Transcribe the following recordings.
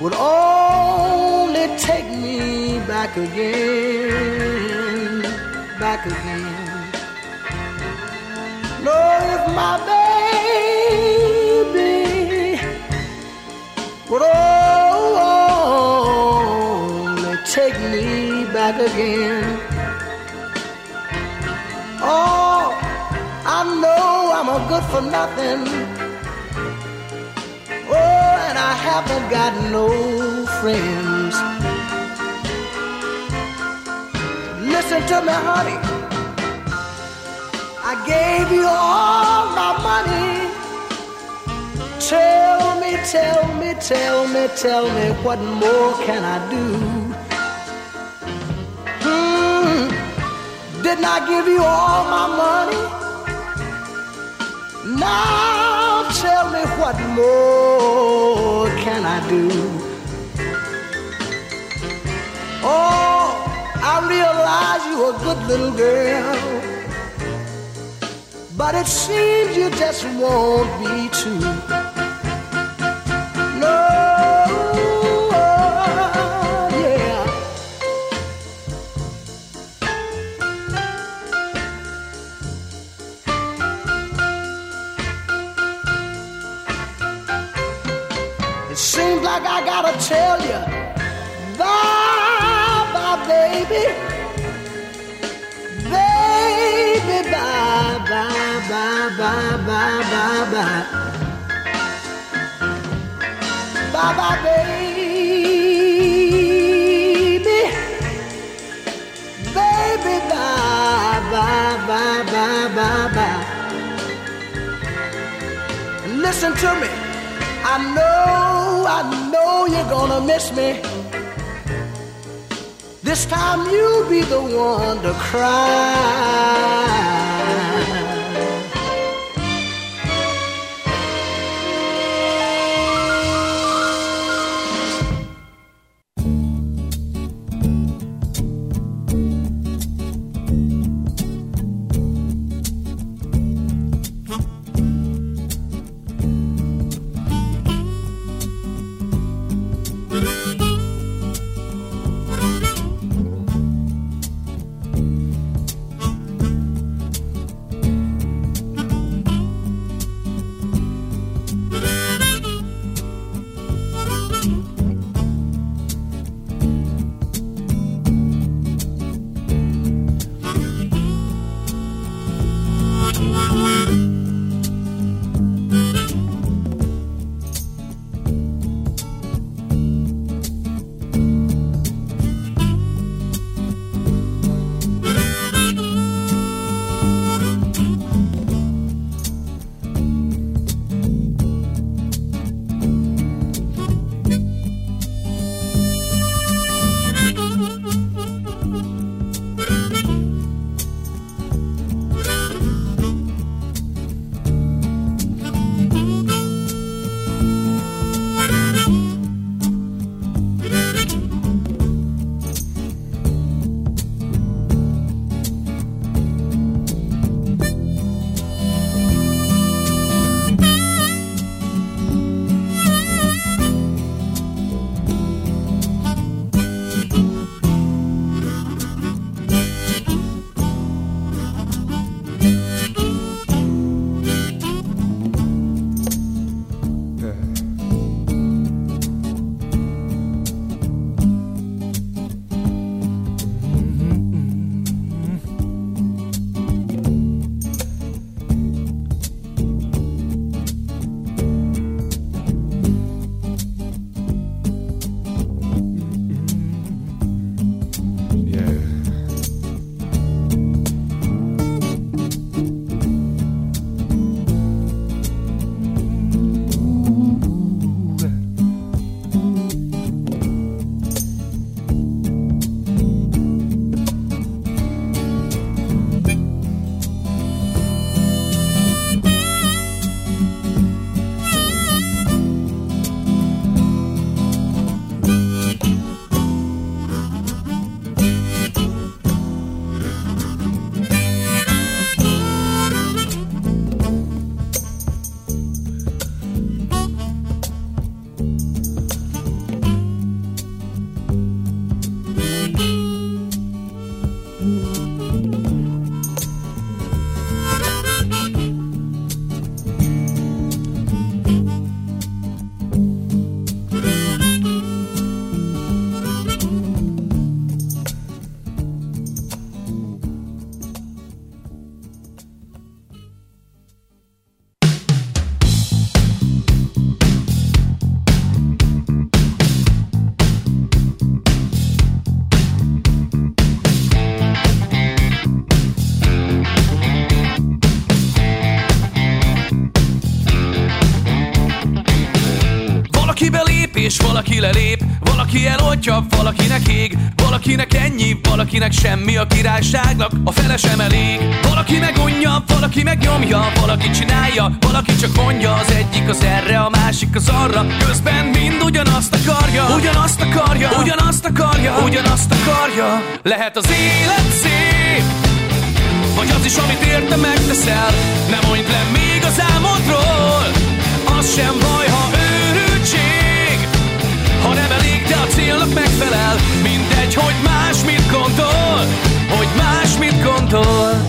would only take me back again, back again. No, if my baby would only take me back again. Oh, I know I'm a good for nothing. Oh, and I haven't got no friends. Listen to me, honey. I gave you all my money. Tell me, tell me, tell me, tell me, what more can I do? Didn't I give you all my money? Now tell me, what more can I do? Oh, I realize you're a good little girl, but it seems you just won't be true. No, yeah. It seems like I gotta tell you, bye, bye, baby. Baby, bye, bye, bye, bye, bye, bye, bye. Bye, bye, baby. Baby, bye, bye, bye, bye, bye, bye. Listen to me. I know you're gonna miss me. This time you'll be the one to cry. és valaki lelép, valaki eloltja, valakinek ég, valakinek ennyi, valakinek semmi, a királyságnak a fele sem elég. Valaki megunja, valaki megnyomja, valaki csinálja, valaki csak mondja, az egyik az erre, a másik az arra, közben mind ugyanazt akarja, ugyanazt akarja, ugyanazt akarja, ugyanazt akarja. Lehet az élet szép, vagy az is, amit érte megteszel. Ne mondd le még az álmodról, az sem baj, ha őrültség, ha nem elég, de a célnak megfelel. Mindegy, hogy más mit gondol, hogy más mit gondol.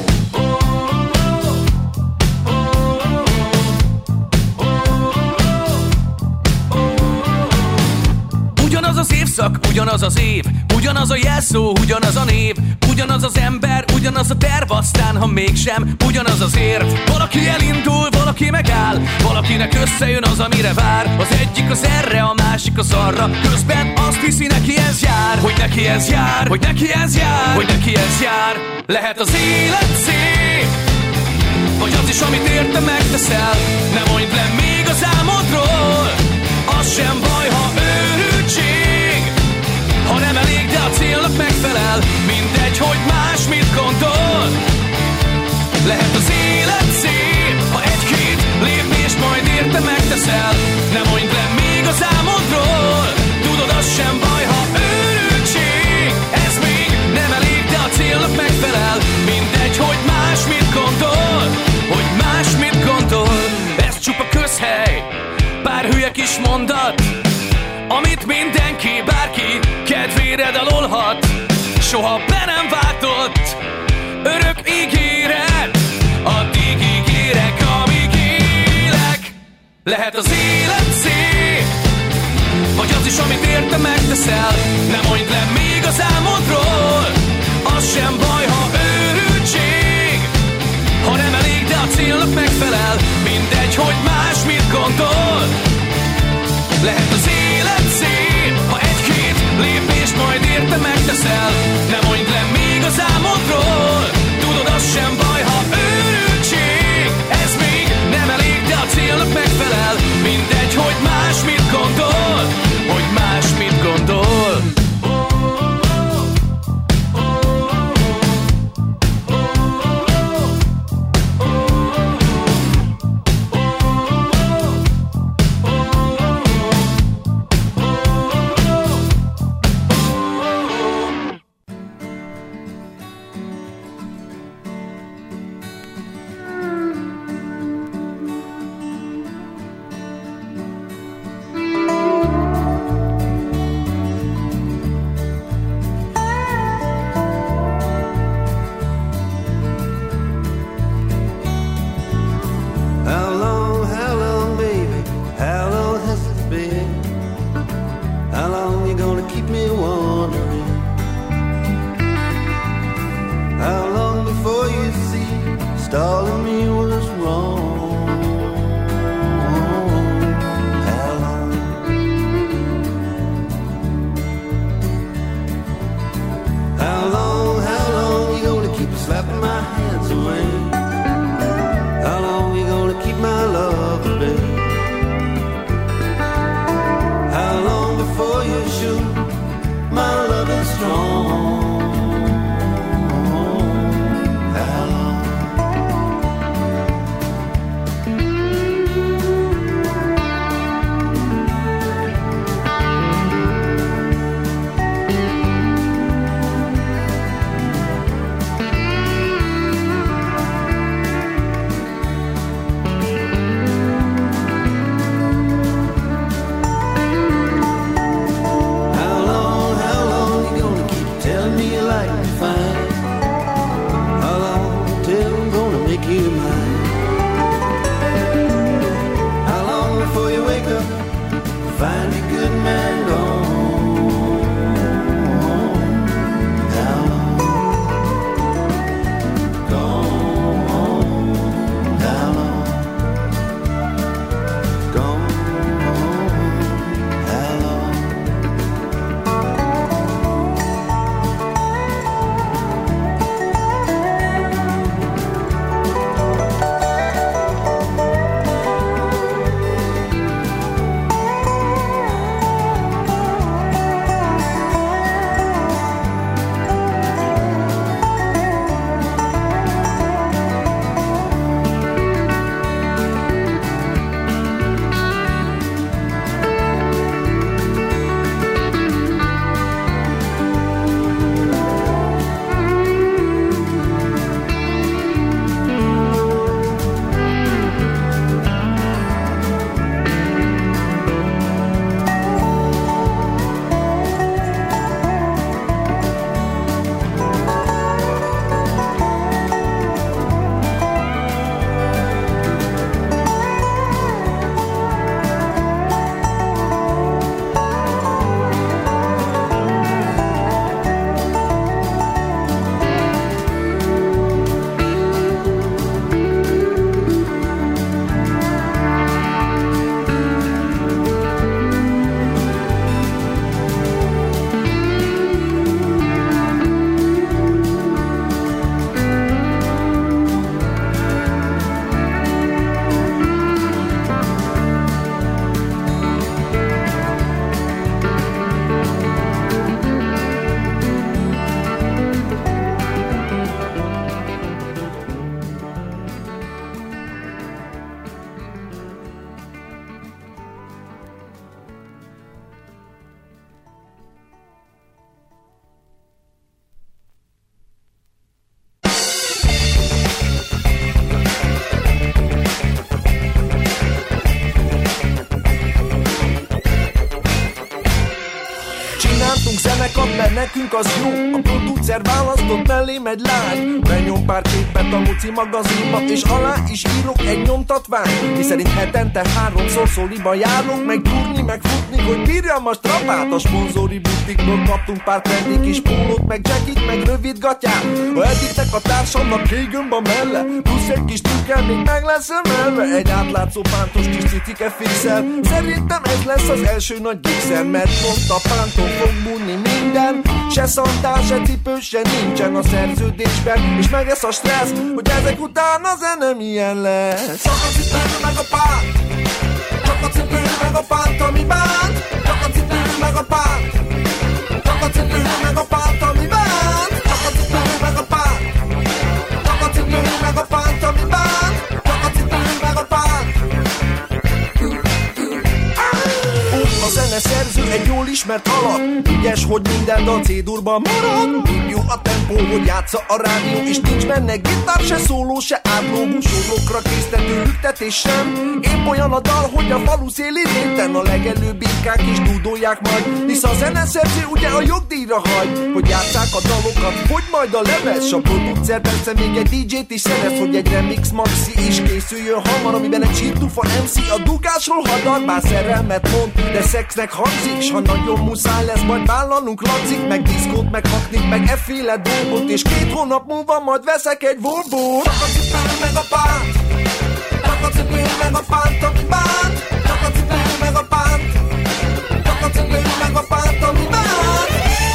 Ugyanaz az évszak, ugyanaz az év, ugyanaz a jelszó, ugyanaz a név, ugyanaz az ember, ugyanaz a terv, aztán ha mégsem, ugyanaz az érv. Valaki elindul, valaki megáll, valakinek összejön az, amire vár. Az egyik az erre, a másik az arra, közben azt hiszi, neki ez jár, hogy neki ez jár, hogy neki ez jár, hogy neki ez jár. Lehet az élet szép, vagy az is, amit érte megteszel. Ne mondd le még az álmodról, az sem baj, ha őrültség, ha nem elég, de a célnak megfelel. Mindegy, hogy más mit gondol. Lehet az élet szép, ha egy-két lépést majd érte megteszel. Ne mondd le még az álmodról, tudod, az sem baj, ha őrültség. Ez még nem elég, de a célnak megfelel. Mindegy, hogy más mit gondol, hogy más mit gondol. Ez csupa közhely, pár hülye kis mondat, amit mindenki, bárki kedvére dalolhat. Soha be nem váltott örök ígéret, addig ígérek, amíg élek. Lehet az élet szép, vagy az is, amit érte megteszel. Ne mondd le még az álmodról, az sem baj, ha őrültség, ha nem elég, de a célnak megfelel. Mindegy, hogy más mit gondol. Lehet az élet szép, ha egy-két lépést majd érte megteszel. Ne mondd le még az álmodról, tudod, az sem baj, ha őrültség. Ez még nem elég, de a célnak megfelel. Mindegy, hogy más mit gondol, hogy más mit gondol. Szántunk zenekart, mert nekünk az jó. A producer választott mellém egy lány. Benyom pár képet a Muci magazinba, és alá is írok egy nyomtatvány, miszerint hetente 3-szor Szóliba járunk, meg gyúrni, meg futni, hogy bírjam a strapát. A szponzori butikból kaptunk pár trendi kis pólót, meg jackit, meg rövid gatyát. Ha eddigtek a társamnak kégömb a melle, plusz egy kis tükkel még meg lesz emelve. Egy átlátszó pántos kis cicike fixel. Szerintem ez lesz az első nagy gigszer, mert pont a pánton fog múlni minden. Se szantál, se cipő, se nincsen a szerződésben, és meg ez a stressz, hogy ezek után a zene milyen lesz. Csak a cipő meg a pánt, csak a cipő meg a pánt, ami bánt. Csak a cipő meg a pánt, csak a cipő meg a pánt, ami bánt. Csak a cipő meg a pánt, csak a cipő meg a pánt, ami bánt. Csak a cipő meg a pánt. A zeneszerző egy jól ismert alak, ügyes, hogy minden dal C-durban marad. Így jó a tempó, hogy játsza a rádió, és nincs benne gitár, se szóló, se átló, búsorokra késztető lüktetés sem. Épp olyan a dal, hogy a falu széli réten a legelőbb birkák is dúdolják majd, hisz a zeneszerző ugye a jogdíjra hagy, hogy játsszák a dalokat, hogy majd a lemez. S a producer persze még egy DJ-t is szerez, hogy egy remix maxi is készüljön hamar, amiben egy sírtufa MC a dugásról hadar, bár szerelmet mond, de szexnek hangzik. S ha nagyon muszáj lesz, majd vállalnunk lancik, meg diszkót, meg haknik, meg efféle dolgot, és 2 hónap múlva majd veszek egy Volvo-t. Csak a cipő meg a pánt, csak a cipő meg a pánt, ami bánt. Csak a cipő meg a pánt, csak a cipő meg a pánt, ami bánt.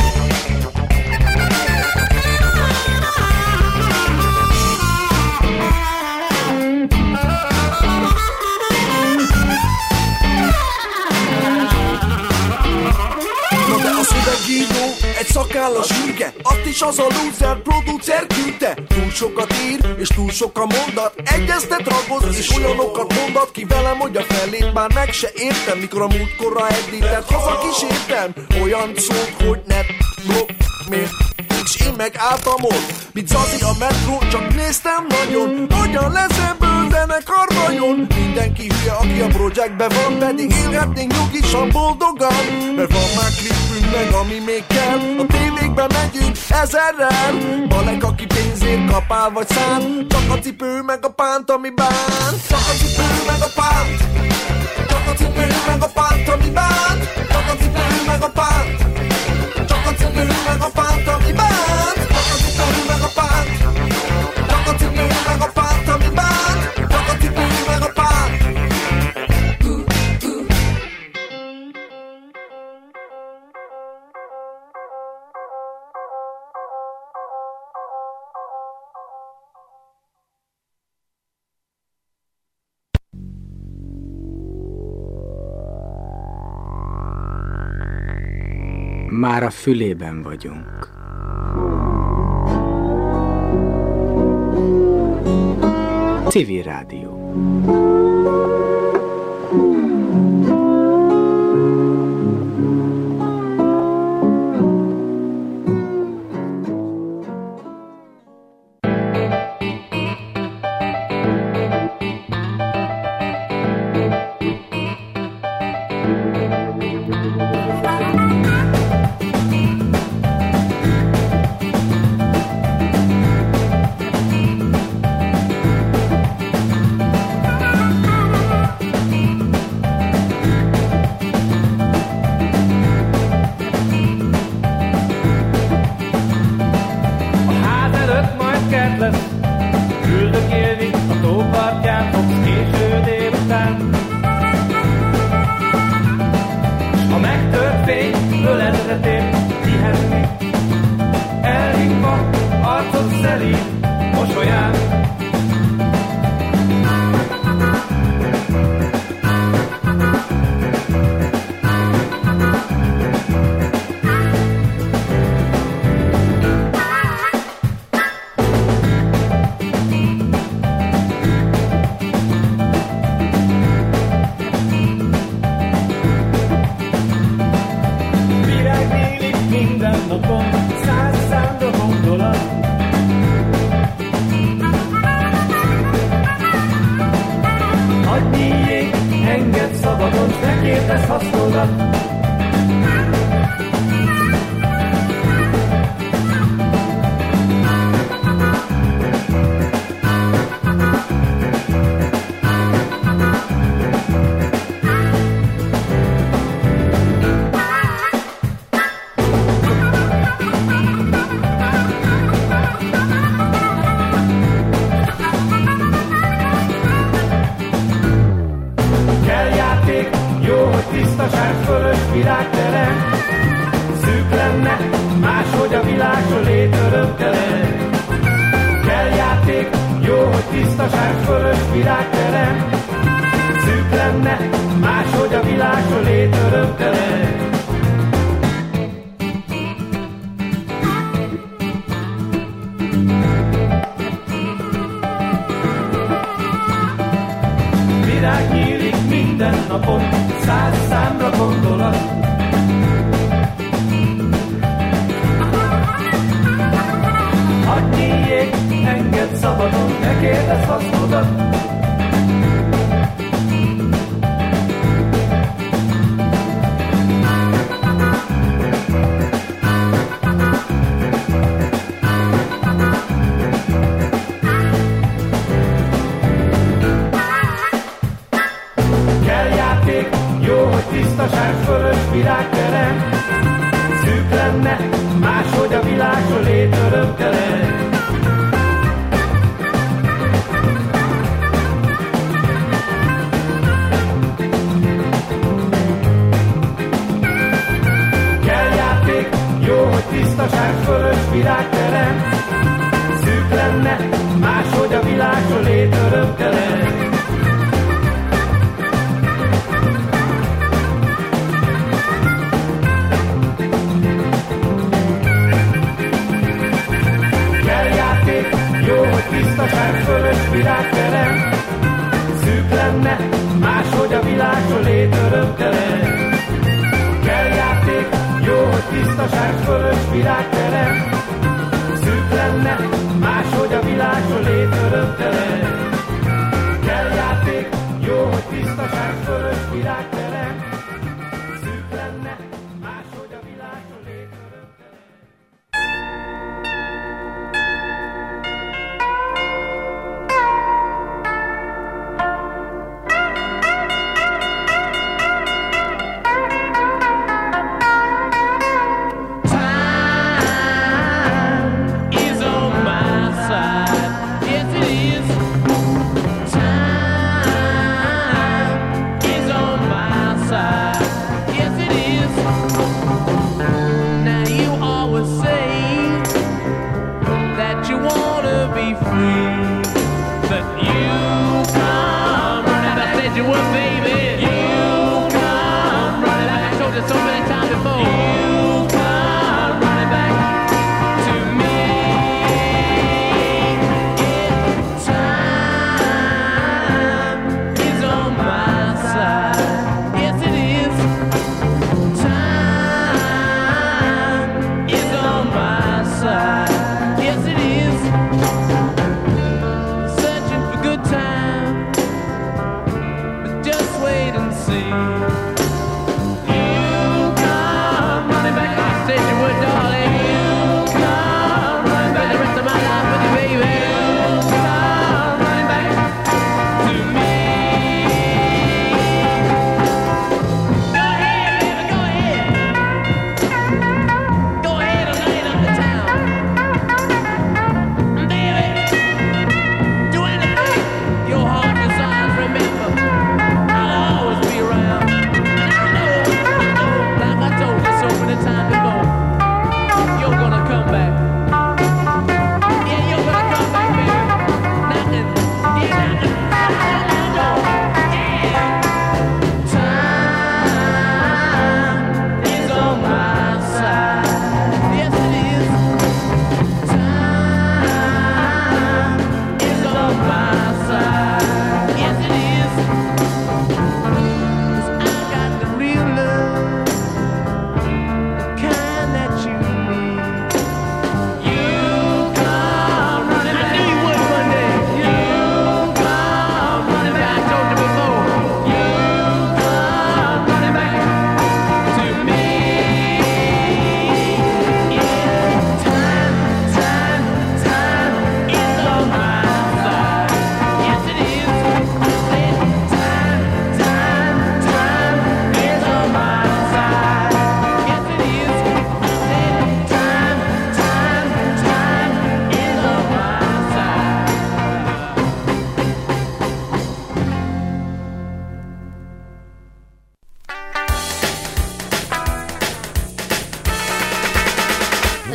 Szövegíró, egy szakállas ürge, azt is az a loser producer küldte. Túl sokat ír, és túl sok a mondat, egyeztet, ragoz, és olyanokat mondat ki velem, hogy a felét már meg se értem. Mikor a múltkorra edített, haza kísértem olyan szót, hogy ne blokk, miért? És én meg álltam ott, mint Zazi a metró, csak néztem nagyon, hogyan lesz ebből zenekar vajon. Mindenki hülye, aki a projektben van, pedig élhetnénk nyugisan, boldogan, mert van már klipünk meg, ami még kell. A tévékbe megyünk 1000-rel, Balek, aki pénzért kapál vagy szám. Csak a cipő meg a pánt, ami bánt. Csak a cipő meg a pánt, csak a cipő meg a pánt, ami bánt. Csak a cipő meg a pánt, csak a cipő meg a pánt, ami bánt. Csak a cipő meg a pánt, csak a cipő meg a pánt, ami bánt. Csak a cipő meg a pánt. Már a fülében vagyunk. Civil Rádió. Napon terem. Szűk lenne, máshogy a világ, s a lét örömtelen. Kell játék, jó, hogy tisztaság, fölös virágterem. Szűk lenne, máshogy a világ, s a lét örömtelen. Virág nyílik minden napon, 100 számra gondolat. Hadd nyíljék, engedd szabadon, ne kérdezz hasznodat. Kell játék, jó, hogy tisztaság, fölös virágterem. Szűk lenne, máshogy a világ, s a lét örömtelen. Kell játék, jó, hogy tisztaság, fölös virágterem. Szűk lenne, máshogy a világ, s a lét örömtelen. Jó, hogy tisztaság, fölös virágterem. Szűk lenne, máshogy a világ, s a lét örömtelen. Kell játék, jó, hogy tisztaság, fölös virágterem. Szűk lenne, máshogy a világ, s a lét örömtelen. Kell játék, jó, hogy tisztaság, fölös virágterem. Szűk lenne, máshogy a világ, s a lét örömtelen.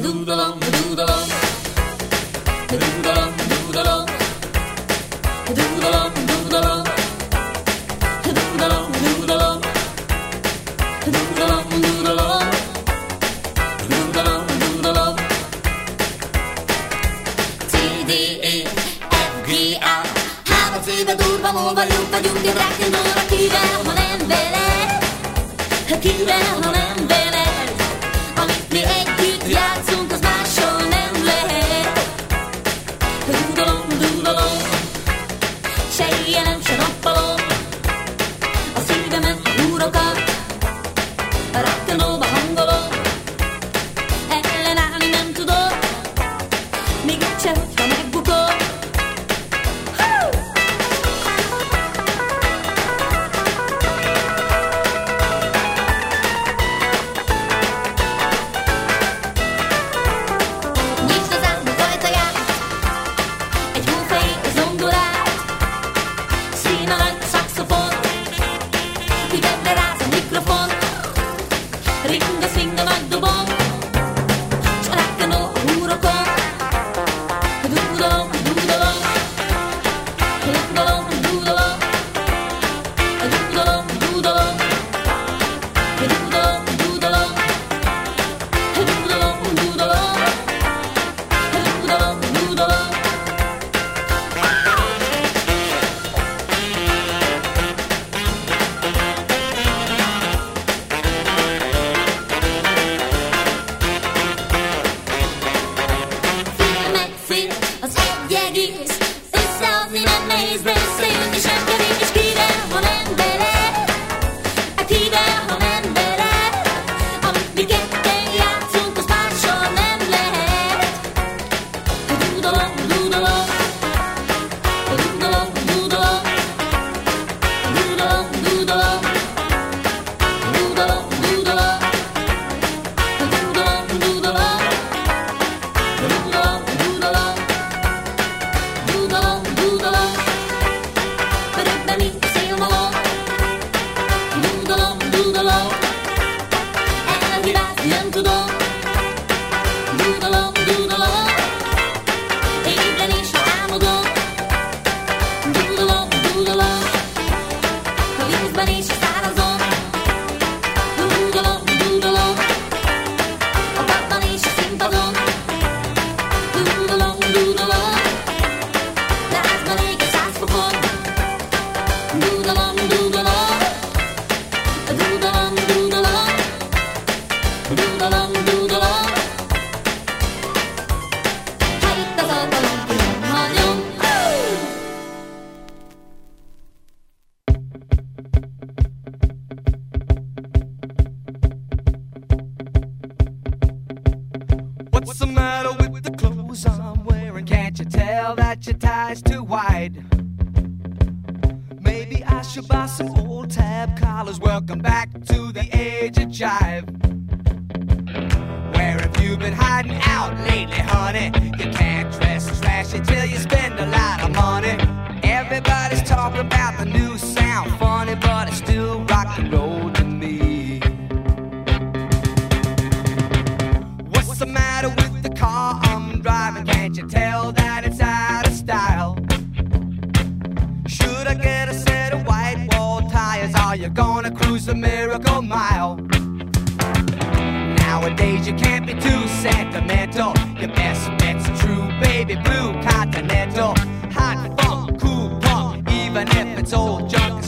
dúdalom, dúdalom, dúdalom, dúdalom, dúdalom, dúdalom, dúdalom, dúdalom, dúdalom, dúdalom, dúdalom, dúdalom. C, D, E, F, G, A. 3 éve durva móvajunk vagyunk, egy rock'n'roll, kivel, ha nem veled, kivel, ha nem veled. Amit mi együtt játszunk, az máshol nem lehet. Dúdalom, dúdalom, se éjjelem, se nappalom, a szívemet, a húrokat, a rock'n'rollba hangolom. Ellenállni nem tudok, még egyszer, hogyha megbukok. What's the matter with the clothes I'm wearing? Can't you tell that your tie's too wide? Maybe I should buy some old tab collars. Welcome back to the age of jive. Where have you been hiding out lately, honey? You can't dress trashy till you spend a lot of money. Everybody's talking about the new sound, funny, but it's still rock and roll to me. What's the matter with the car I'm driving? Can't you tell that it's out of style? Should I get a set of white wall tires? Are you gonna cruise the Miracle Mile? Nowadays you can't be too sentimental. Your best bet's a true baby blue Continental. Hot funk, cool punk, even if it's old junk.